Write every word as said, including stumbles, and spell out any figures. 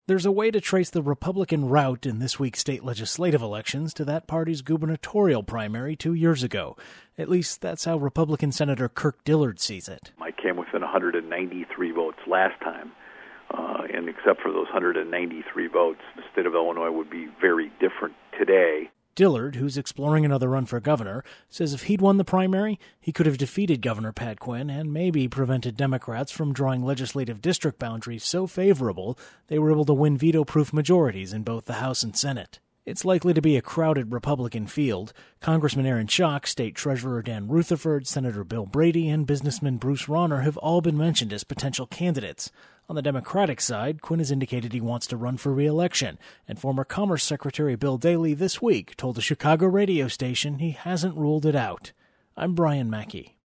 There's a way to trace the Republican rout in this week's state legislative elections to that party's gubernatorial primary two years ago. At least that's how Republican Senator Kirk Dillard sees it. I came within one hundred ninety-three votes last time, uh, and except for those one hundred ninety-three votes, the state of Illinois would be very different today. Dillard, who's exploring another run for governor, says if he'd won the primary, he could have defeated Governor Pat Quinn and maybe prevented Democrats from drawing legislative district boundaries so favorable they were able to win veto-proof majorities in both the House and Senate. It's likely to be a crowded Republican field. Congressman Aaron Schock, State Treasurer Dan Rutherford, Senator Bill Brady, and businessman Bruce Rauner have all been mentioned as potential candidates. On the Democratic side, Quinn has indicated he wants to run for re-election, and former Commerce Secretary Bill Daley this week told a Chicago radio station he hasn't ruled it out. I'm Brian Mackey.